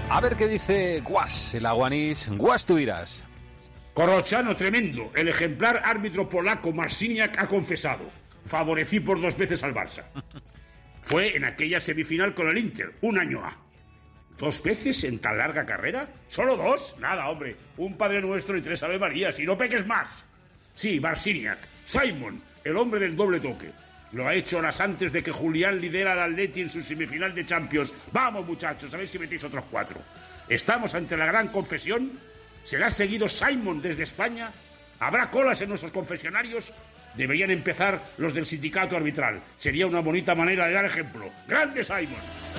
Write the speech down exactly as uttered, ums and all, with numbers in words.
A ver qué dice Guas, el aguanís. Guas, tú irás. Corrochano tremendo. El ejemplar árbitro polaco Marciniak ha confesado. Favorecí por dos veces al Barça. Fue en aquella semifinal con el Inter, un año A. ¿Dos veces en tan larga carrera? ¿Solo dos? Nada, hombre. Un Padre Nuestro y tres Ave Marías, y no peques más. Sí, Marciniak. Simon, el hombre del doble toque. Lo ha hecho horas antes de que Julián lidera al Atleti en su semifinal de Champions. Vamos, muchachos, a ver si metéis otros cuatro. Estamos ante la gran confesión. ¿Será seguido Simon desde España? ¿Habrá colas en nuestros confesionarios? Deberían empezar los del sindicato arbitral. Sería una bonita manera de dar ejemplo. ¡Grande Simon!